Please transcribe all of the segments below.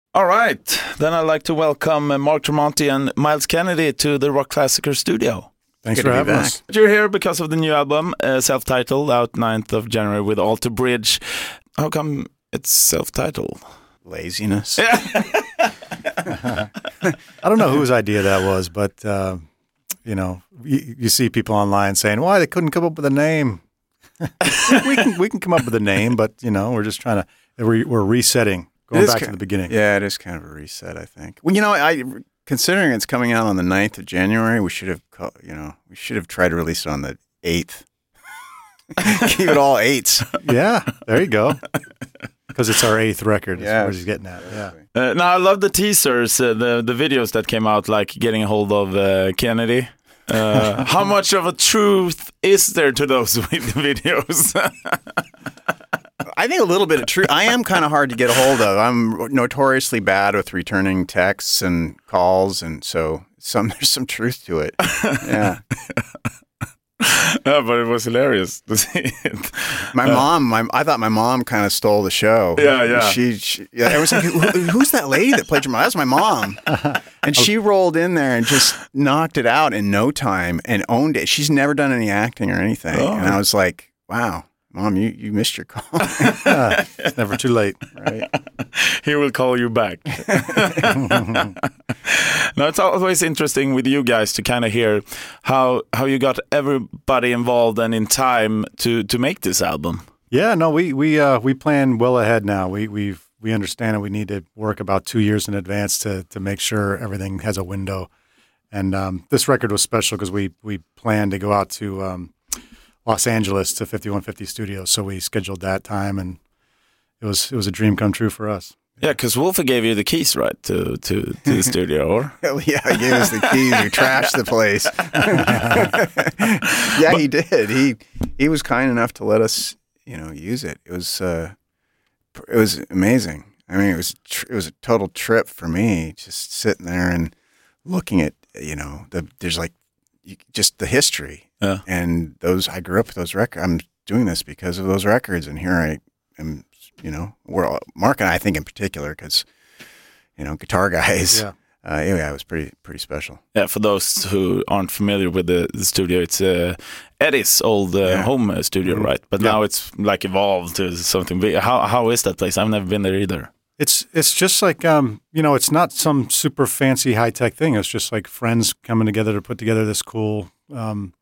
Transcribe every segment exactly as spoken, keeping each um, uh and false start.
All right, then I'd like to welcome uh, Mark Tremonti and Miles Kennedy to the Rock Classicer studio. Thanks Good for having us. You're here because of the new album, uh, self-titled, out ninth of January with Alter Bridge. How come it's self-titled? Laziness. I don't know whose idea that was, but, uh, you know, you, you see people online saying, why, they couldn't come up with a name. we can we can come up with a name, but, you know, we're just trying to, we're, we're resetting. Going back to the beginning. Yeah, it is kind of a reset, I think. Well, you know, I considering it's coming out on the ninth of January, we should have, you know, we should have tried to release it on the eighth. Keep it all eights. Yeah, there you go. Because it's our eighth record. Yeah, what he's getting at. Yeah. Uh, now I love the teasers, uh, the the videos that came out, like getting a hold of uh, Kennedy. Uh, how much of a truth is there to those videos? I think a little bit of truth. I am kind of hard to get a hold of. I'm notoriously bad with returning texts and calls, and so some there's some truth to it. Yeah. Yeah, but it was hilarious to see it. My uh, mom, my, I thought my mom kind of stole the show. Yeah, yeah. She, she yeah, I was like, Who, who's that lady that played your mom? That's my mom. And she rolled in there and just knocked it out in no time and owned it. She's never done any acting or anything. Oh. And I was like, wow. Mom, you, you missed your call. uh, it's never too late. Right? He will call you back. Now, it's always interesting with you guys to kind of hear how how you got everybody involved and in time to, to make this album. Yeah, no, we we uh, we plan well ahead now. We we we understand that we need to work about two years in advance to to make sure everything has a window. And um, this record was special because we we planned to go out to Um, Los Angeles to fifty-one fifty Studios, so we scheduled that time, and it was it was a dream come true for us. Yeah, because Wolfie gave you the keys, right, to to, to the studio, or? Hell yeah, he gave us the keys. We trashed the place. Yeah, he did. He he was kind enough to let us, you know, use it. It was uh, it was amazing. I mean, it was it was a total trip for me, just sitting there and looking at, you know, the there's like just the history. Yeah. And those, I grew up with those records. I'm doing this because of those records. And here I am, you know, we're all, Mark and I think in particular, because, you know, guitar guys. Yeah. Uh, anyway, it was pretty, pretty special. Yeah. For those who aren't familiar with the, the studio, it's uh, Eddie's old uh, yeah. home studio, mm-hmm. right? But yeah. now it's like evolved to something big. How, how is that place? I've never been there either. It's it's just like, um, you know, it's not some super fancy high-tech thing. It's just like friends coming together to put together this cool um,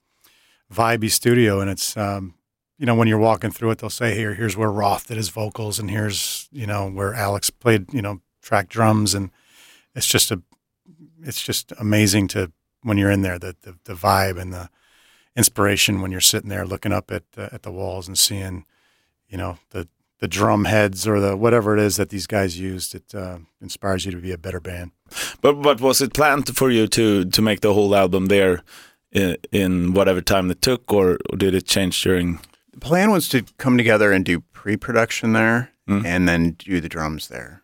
vibey studio. And it's, um, you know, when you're walking through it, they'll say, here, here's where Roth did his vocals, and here's, you know, where Alex played, you know, track drums. And it's just a, it's just amazing to, when you're in there, the the, the vibe and the inspiration when you're sitting there looking up at, uh, at the walls and seeing, you know, the, the drum heads or the whatever it is that these guys used. It uh, inspires you to be a better band. But but was it planned for you to, to make the whole album there in, in whatever time it took, or, or did it change during? The plan was to come together and do pre-production there mm. and then do the drums there.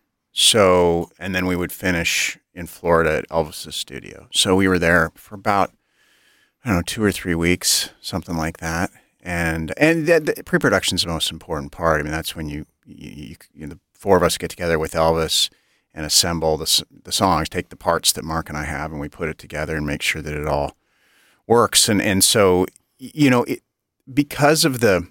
So, and then we would finish in Florida at Elvis's studio. So we were there for about, I don't know, two or three weeks, something like that. And and the, the pre-production is the most important part. I mean, that's when you, you, you, you know, the four of us get together with Elvis and assemble the the songs, take the parts that Mark and I have, and we put it together and make sure that it all works. And and so, you know, it, because of the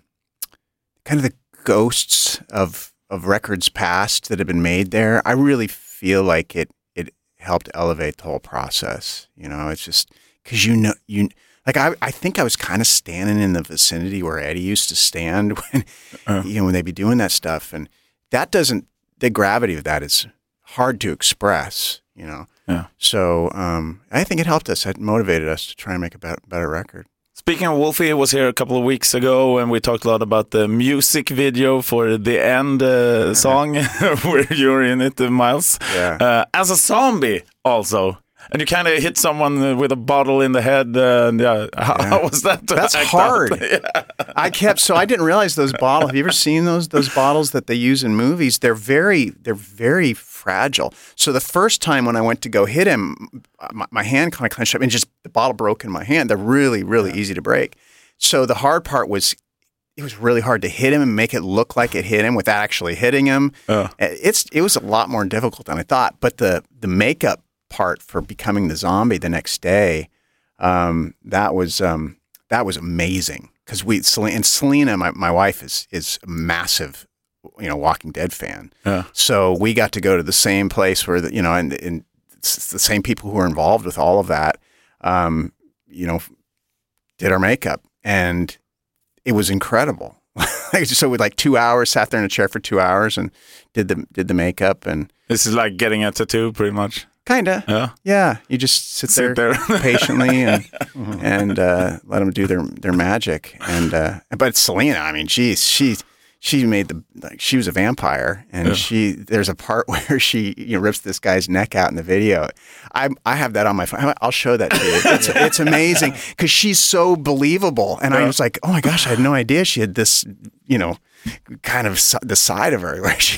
kind of the ghosts of of records past that have been made there, I really feel like it it helped elevate the whole process. You know, it's just because you know you. Like, I, I think I was kind of standing in the vicinity where Eddie used to stand when, uh, you know, when they'd be doing that stuff. And that doesn't, the gravity of that is hard to express, you know. Yeah. So um, I think it helped us. It motivated us to try and make a better, better record. Speaking of Wolfie, I was here a couple of weeks ago, and we talked a lot about the music video for the end uh, song where you're in it, Miles. Yeah. Uh, as a zombie, also. And you kind of hit someone with a bottle in the head. Uh, and, yeah. How, yeah. how was that? That's hard. Yeah. I kept so I didn't realize those bottles. Have you ever seen those those bottles that they use in movies? They're very they're very fragile. So the first time when I went to go hit him, my, my hand kind of clenched up and just the bottle broke in my hand. They're really really yeah. easy to break. So the hard part was it was really hard to hit him and make it look like it hit him without actually hitting him. Uh. It's it was a lot more difficult than I thought. But the the makeup part for becoming the zombie the next day, um, that was um, that was amazing because we and Selena, my my wife is is a massive, you know, Walking Dead fan. Yeah. So we got to go to the same place where the, you know, and, and it's the same people who were involved with all of that, um, you know, did our makeup, and it was incredible. So we like two hours sat there in a chair for two hours and did the did the makeup, and this is like getting a tattoo, pretty much. Kinda, yeah. Yeah, you just sit, sit there, there. patiently and and uh, let them do their their magic. And uh, but Selena, I mean, geez, she she made the like she was a vampire, and yeah. she there's a part where she you know rips this guy's neck out in the video. I I have that on my phone. I'll show that to you. It's it's amazing because she's so believable, and yeah. I was like, oh my gosh, I had no idea she had this, you know, kind of the side of her where she.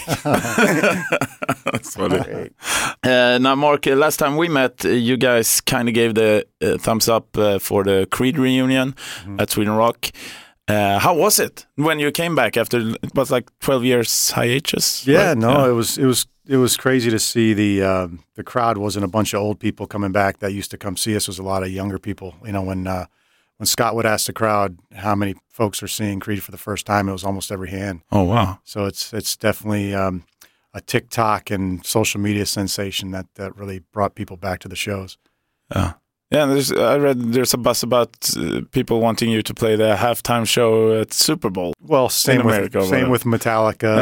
That's funny. Uh, now, Mark, uh, last time we met, uh, you guys kind of gave the uh, thumbs up uh, for the Creed reunion mm-hmm. at Sweden Rock. Uh, how was it when you came back after it was like twelve years hiatus? Yeah, right? no, yeah. it was it was it was crazy to see the um, the crowd wasn't a bunch of old people coming back that used to come see us. It was a lot of younger people. You know, when uh, when Scott would ask the crowd how many folks are seeing Creed for the first time, it was almost every hand. Oh wow! So it's it's definitely um, a TikTok and social media sensation that that really brought people back to the shows. Yeah. Yeah, there's, I read there's a buzz about uh, people wanting you to play the halftime show at Super Bowl. Well, same with America, same with Metallica.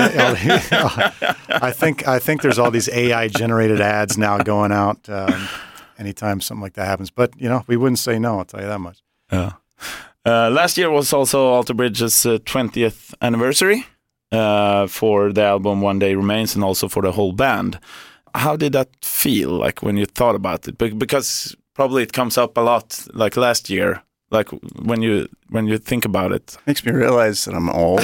and, I think I think there's all these A I generated ads now going out um, anytime something like that happens. But you know, we wouldn't say no. I'll tell you that much. Yeah. Uh, last year was also Alter Bridge's uh, twentieth anniversary uh, for the album One Day Remains, and also for the whole band. How did that feel like when you thought about it? Be- because probably it comes up a lot, like last year, like when you when you think about it. Makes me realize that I'm old.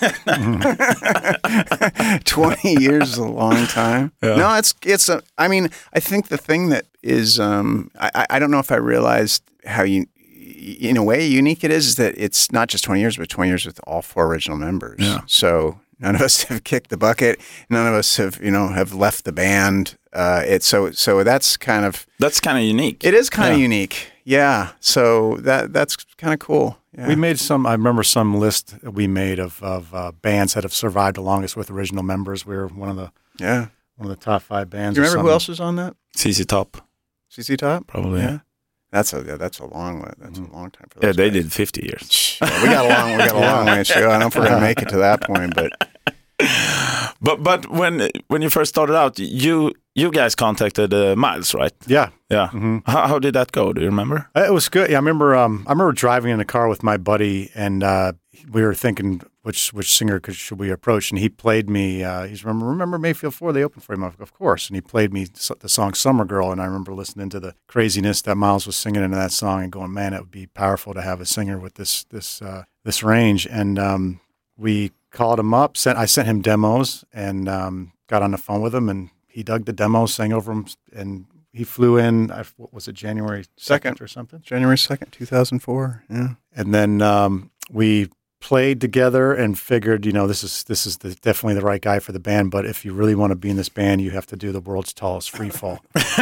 Twenty years is a long time. Yeah. No, it's it's a. I mean, I think the thing that is, um, I I don't know if I realized how you, in a way, unique it is, is that it's not just twenty years, but twenty years with all four original members. Yeah. So none of us have kicked the bucket. None of us have, you know, have left the band. Uh, it's so so that's kind of that's kind of unique. It is kind of yeah. unique, yeah. So that that's kind of cool. Yeah. We made some. I remember some list we made of of uh, bands that have survived the longest with original members. We were one of the yeah one of the top five bands. Do you remember who else was on that? Z Z Top. Z Z Top, probably. Yeah. That's a yeah, that's a long that's mm-hmm. a long time for those yeah. They guys. did fifty years. Yeah, we got a long we got a long way to go. I don't know if we're gonna make it to that point, but. But but when when you first started out, you you guys contacted uh, Miles, right? Yeah, yeah. Mm-hmm. How, how did that go? Do you remember? It was good. Yeah, I remember. Um, I remember driving in a car with my buddy, and uh, we were thinking which which singer could, should we approach, and he played me. Uh, he's remember remember Mayfield four? They opened for him, of course, and he played me the song "Summer Girl," and I remember listening to the craziness that Miles was singing into that song, and going, "Man, it would be powerful to have a singer with this this uh, this range." And um, we called him up. Sent I sent him demos and um, got on the phone with him, and he dug the demos, sang over them, and he flew in. I, what was it, January second or something? January second, two thousand four. Yeah, and then um, we played together and figured, you know, this is this is the, definitely the right guy for the band. But if you really want to be in this band, you have to do the world's tallest free fall.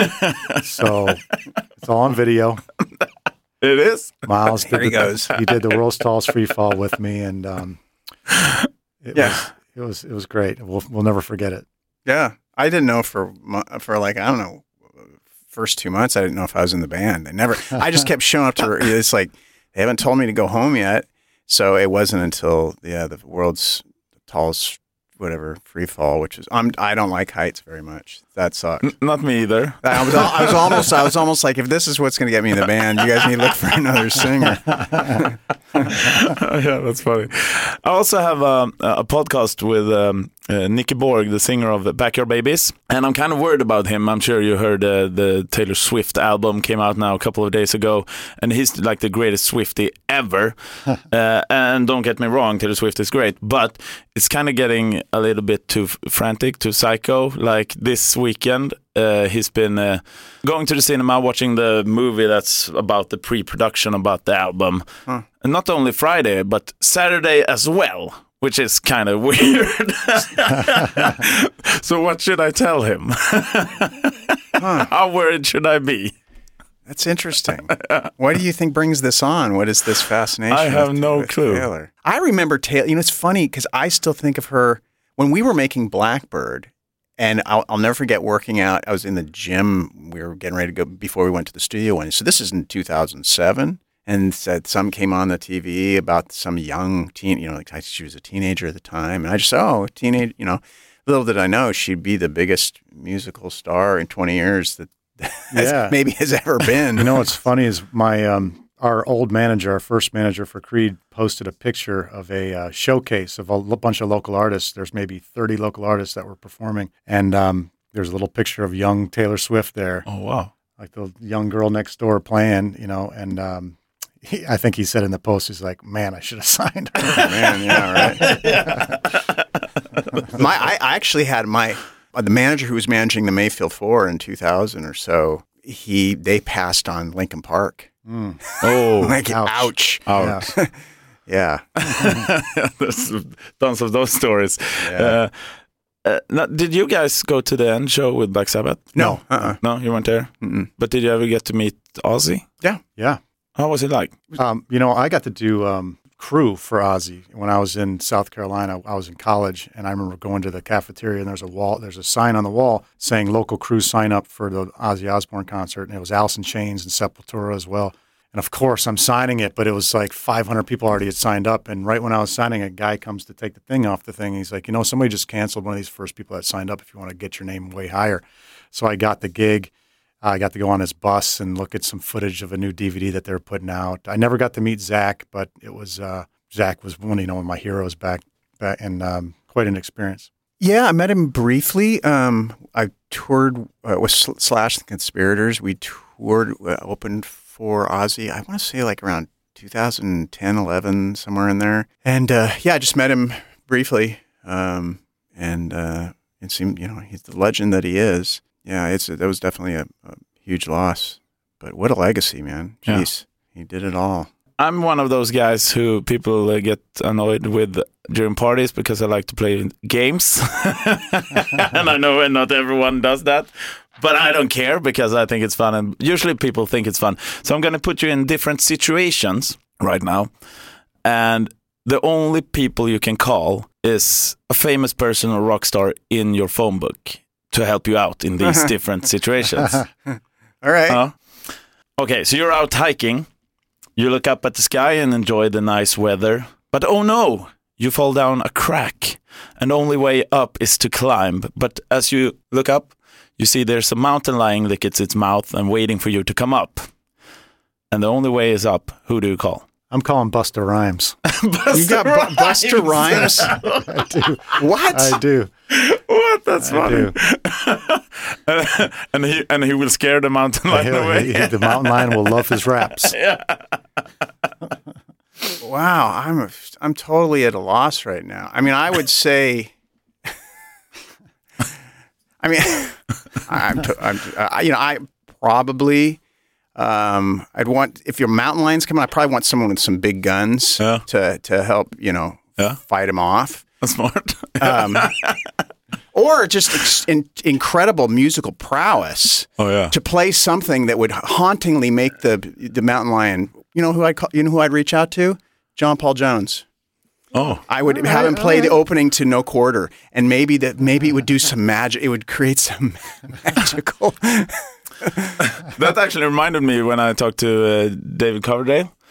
So it's all on video. It is. Miles did there he the, goes. He did the world's tallest free fall with me, and. Um, It yeah, was, it was it was great. We'll we'll never forget it. Yeah, I didn't know for for like I don't know, first two months I didn't know if I was in the band. They never. I just kept showing up to. It's like they haven't told me to go home yet, so it wasn't until yeah the world's tallest whatever free fall, which is I'm I don't like heights very much. That sucks. N- not me either. I was I was almost I was almost like if this is what's going to get me in the band, you guys need to look for another singer. Yeah, that's funny. I also have um, a podcast with um, uh, Nicky Borg, the singer of Backyard Babies. And I'm kind of worried about him. I'm sure you heard uh, the Taylor Swift album came out now a couple of days ago. And he's like the greatest Swiftie ever. uh, and don't get me wrong, Taylor Swift is great. But it's kind of getting a little bit too frantic, too psycho. Like this weekend, uh, he's been uh, going to the cinema, watching the movie that's about the pre-production about the album. Huh. And not only Friday, but Saturday as well, which is kind of weird. So what should I tell him? Huh. How worried should I be? That's interesting. What do you think brings this on? What is this fascination? I have with, no with clue. Taylor? I remember Taylor. You know, it's funny because I still think of her when we were making Blackbird, and I'll, I'll never forget working out. I was in the gym. We were getting ready to go before we went to the studio. And so this is in two thousand seven. And said some came on the T V about some young teen, you know, like she was a teenager at the time. And I just said, oh, teenage, you know, little did I know she'd be the biggest musical star in twenty years that yeah. maybe has ever been. You know, what's funny is my, um, our old manager, our first manager for Creed, posted a picture of a uh, showcase of a l- bunch of local artists. There's maybe thirty local artists that were performing. And um, there's a little picture of young Taylor Swift there. Oh, wow. Like the young girl next door playing, you know, and, um, He, I think he said in the post, he's like, man, I should have signed her. Oh, man, yeah, right. yeah. my, I, I actually had my, uh, the manager who was managing the Mayfield Four in two thousand or so, he, they passed on Linkin Park. Mm. Oh, like, ouch. Ouch. ouch. Yeah. yeah. There's tons of those stories. Yeah. Uh, uh, now, did you guys go to the end show with Black Sabbath? No. Uh-uh. No, you weren't there? Mm-mm. But did you ever get to meet Ozzy? Yeah. Yeah. How was it like? Um, you know, I got to do um, crew for Ozzy when I was in South Carolina. I was in college, and I remember going to the cafeteria, and there's a wall, there's a sign on the wall saying local crew sign up for the Ozzy Osbourne concert, and it was Alice in Chains and Sepultura as well. And of course, I'm signing it, but it was like five hundred people already had signed up. And right when I was signing, a guy comes to take the thing off the thing. He's like, you know, somebody just canceled one of these first people that signed up if you want to get your name way higher. So I got the gig. I got to go on his bus and look at some footage of a new D V D that they were putting out. I never got to meet Zach, but it was uh, Zach was one, you know, one of my heroes back, back and um, quite an experience. Yeah, I met him briefly. Um, I toured uh, with Slash the Conspirators. We toured, uh, opened for Ozzy. I want to say like around two thousand ten, eleven, somewhere in there. And uh, yeah, I just met him briefly. Um, and uh, it seemed, you know, he's the legend that he is. Yeah, it's that was definitely a, a huge loss. But what a legacy, man. Jeez, yeah. He did it all. I'm one of those guys who people uh, get annoyed with during parties because I like to play games. And I know not everyone does that. But I don't care because I think it's fun. And usually people think it's fun. So I'm going to put you in different situations right now. And the only people you can call is a famous person or rock star in your phone book to help you out in these different situations. All right. Uh, okay, so you're out hiking. You look up at the sky and enjoy the nice weather. But oh no, you fall down a crack. And the only way up is to climb. But as you look up, you see there's a mountain lying lick its its mouth and waiting for you to come up. And the only way is up. Who do you call? I'm calling Busta Rhymes. Busta you got B- Busta Rhymes? I do. What? I do. What? That's I funny. uh, and he and he will scare the mountain lion away. He, he, the mountain lion will love his raps. Yeah. Wow, I'm a, I'm totally at a loss right now. I mean, I would say. I mean, I'm, to, I'm uh, you know, I probably. Um, I'd want, if your mountain lion's coming, I probably want someone with some big guns yeah. to, to help, you know, yeah. fight him off. That's smart. um, or just ex- in, incredible musical prowess. Oh yeah. To play something that would hauntingly make the the mountain lion. You know who I call, you know who I'd reach out to? John Paul Jones. Oh. I would right, have him play right. the opening to No Quarter, and maybe that maybe it would do some magic. It would create some magical. That actually reminded me when I talked to uh, David Coverdale,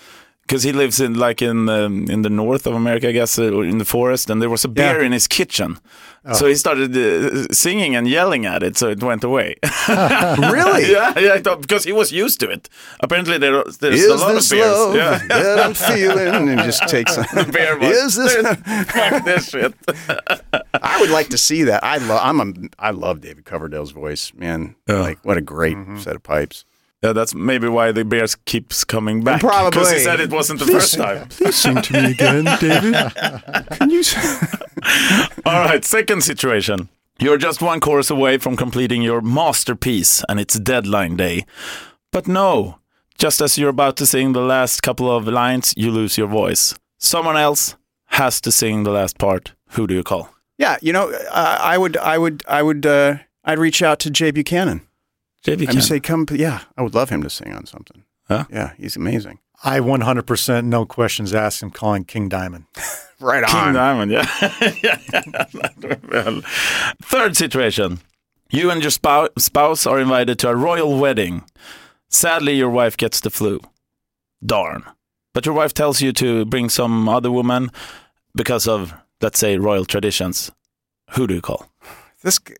because he lives in like in um, in the north of America, I guess, uh, in the forest, and there was a bear Yeah. in his kitchen. Oh. So he started uh, singing and yelling at it, so it went away. Really? yeah, yeah, I thought, because he was used to it. Apparently, there, there's Is a lot this of bears. love Yeah. that I'm feeling? And just takes. The bear was, Is this? fuck this shit. I would like to see that. I love. I'm a. I love David Coverdale's voice, man. Yeah. Like what a great set of pipes. Yeah, that's maybe why the bears keeps coming back. Probably. Because he said it wasn't the first time. Please sing to me again, David. Can you? All right, second situation. You're just one chorus away from completing your masterpiece, and it's deadline day. But no, just as you're about to sing the last couple of lines, you lose your voice. Someone else has to sing the last part. Who do you call? Yeah, you know, uh, I would, I would, I would, uh, I'd reach out to Jay Buchanan. J B I can. would say, come. Yeah, I would love him to sing on something. Huh? Yeah, he's amazing. I one hundred percent, no questions asked, am calling King Diamond. Right King on. Diamond, yeah. yeah. Well, third situation. You and your spou- spouse are invited to a royal wedding. Sadly, your wife gets the flu. Darn. But your wife tells you to bring some other woman because of, let's say, royal traditions. Who do you call? This. g-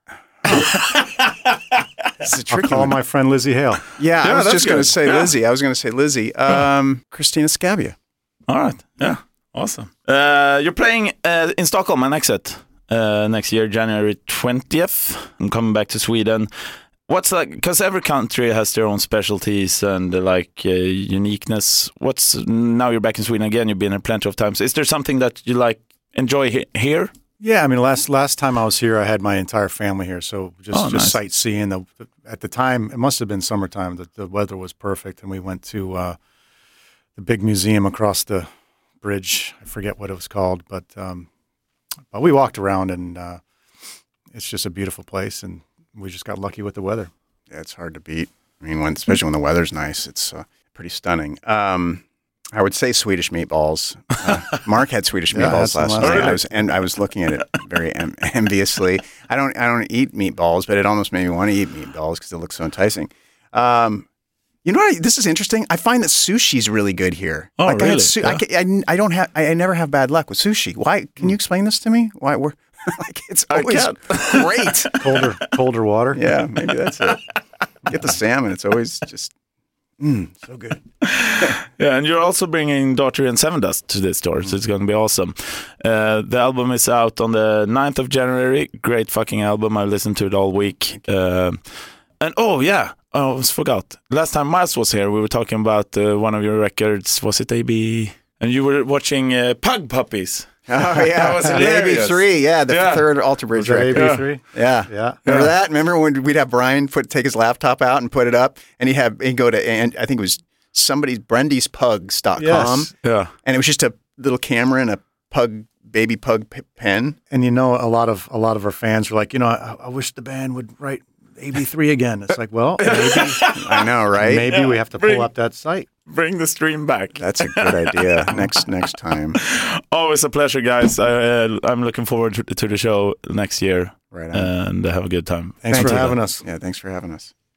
This is a I'll tricky call one. my friend Lizzie Hale. Yeah, Yeah, I was that's just going to good. say Yeah. Lizzie. I was going to say Lizzie. Um, Christina Scabia. All right. Yeah. Awesome. Uh, you're playing uh, in Stockholm and Exit uh, next year, January twentieth. I'm coming back to Sweden. What's like, because every country has their own specialties and uh, like uh, uniqueness. What's, now you're back in Sweden again, you've been here plenty of times. Is there something that you like enjoy he- here? Yeah, I mean, last last time I was here, I had my entire family here, so just Oh, just nice. sightseeing. The, the, at the time, it must have been summertime. The, the weather was perfect, and we went to uh, the big museum across the bridge. I forget what it was called, but um, but we walked around, and uh, it's just a beautiful place, and we just got lucky with the weather. Yeah, it's hard to beat. I mean, when, especially when the weather's nice, it's uh, pretty stunning. Um, I would say Swedish meatballs. Uh, Mark had Swedish Yeah, I had meatballs some last last night. night. I was and I was looking at it very em- enviously. I don't I don't eat meatballs, but it almost made me want to eat meatballs because it looks so enticing. Um, you know what? I, this is interesting. I find that sushi's really good here. Oh, like I, really? had su- I, Yeah. ca- I, I don't have I, I never have bad luck with sushi. Why? Can you explain this to me? Why we're like it's I always can't. great. Colder colder water. Yeah, maybe that's it. Get the salmon. It's always just mm, so good. Yeah, and you're also bringing Daughtry and Seven Dust to this tour, so it's going to be awesome. Uh, the album is out on the ninth of January. Great fucking album. I listened to it all week. Uh, and oh, yeah, I almost forgot. Last time Miles was here, we were talking about uh, one of your records. Was it A B? And you were watching uh, Pug Puppies. Oh yeah, That was the A B hilarious. three. Yeah, the Yeah. third Alter Bridge Was that record. A B three? Yeah. Yeah. Remember Yeah. that? Remember when we'd have Brian put take his laptop out and put it up, and he'd have he'd go to and I think it was somebody's Brendy's Pugs dot com, Yes. Yeah. and it was just a little camera and a pug baby pug p- pen. And you know, a lot of a lot of our fans were like, you know, I, I wish the band would write A B three again. It's like, well, maybe I know, right? maybe we have to Bring- pull up that site. Bring the stream back. That's a good idea. next next time, Always a pleasure, guys. I, uh, I'm looking forward to, to the show next year right on. and have a good time. Thanks Thank for you. having us. Yeah, thanks for having us.